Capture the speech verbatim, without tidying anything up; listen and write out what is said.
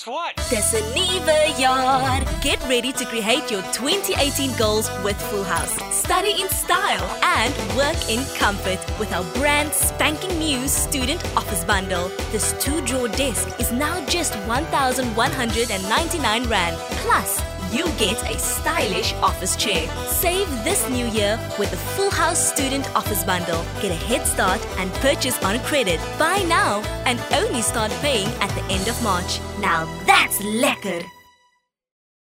what? Dis 'n nuwe jaar. Get ready to create your twenty eighteen goals with Full House. Study in style and work in comfort with our brand spanking new student office bundle. This two-drawer desk is now just one thousand one hundred ninety-nine rand. Plus, you get a stylish office chair. Save this new year with the Full House Student Office Bundle. Get a head start and purchase on credit. Buy now and only start paying at the end of March. Now that's lekker!